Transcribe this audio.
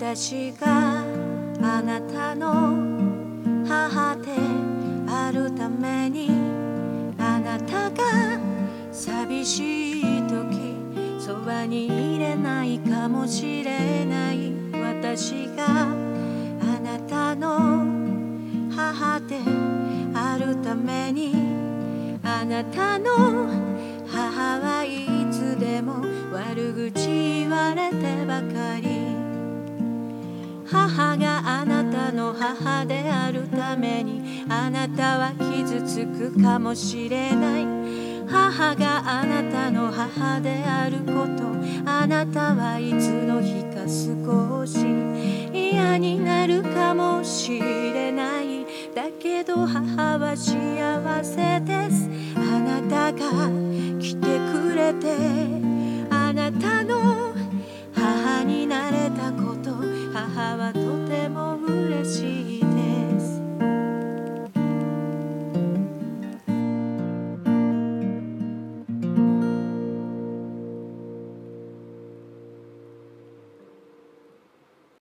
私があなたの母であるために、あなたが寂しい時そばにいれないかもしれない。私があなたの母であるために、あなたの母はいつでも悪口言われてばかり。母があなたの母であるために、あなたは傷つくかもしれない。母があなたの母であること、あなたはいつの日か少し嫌になるかもしれない。だけど母は幸せで